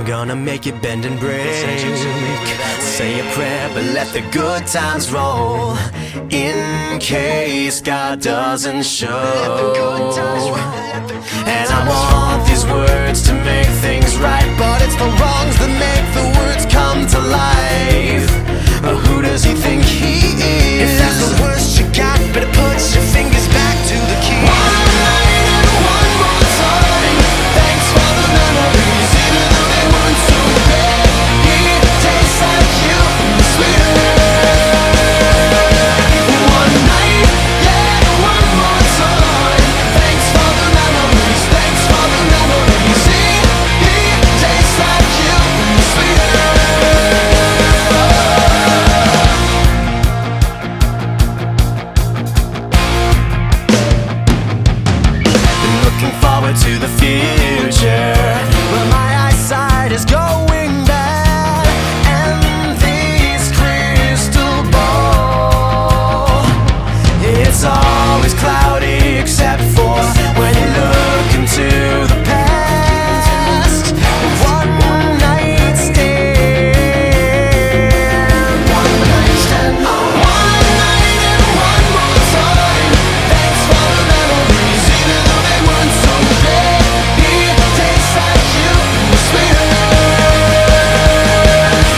gonna make it bend and break. Say a prayer, but let the good times roll, in case God doesn't show.